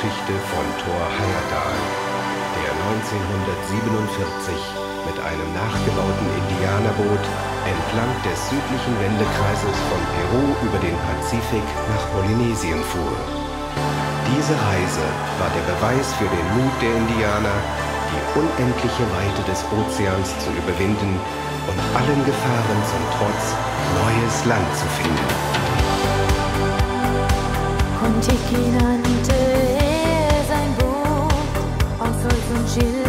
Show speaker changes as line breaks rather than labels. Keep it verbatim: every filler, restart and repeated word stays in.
Geschichte von Thor Heyerdahl, der neunzehnhundertsiebenundvierzig mit einem nachgebauten Indianerboot entlang des südlichen Wendekreises von Peru über den Pazifik nach Polynesien fuhr. Diese Reise war der Beweis für den Mut der Indianer, die unendliche Weite des Ozeans zu überwinden und allen Gefahren zum Trotz neues Land zu finden.
Kon-Tiki nannte er sein Boot aus Holz und Schilf.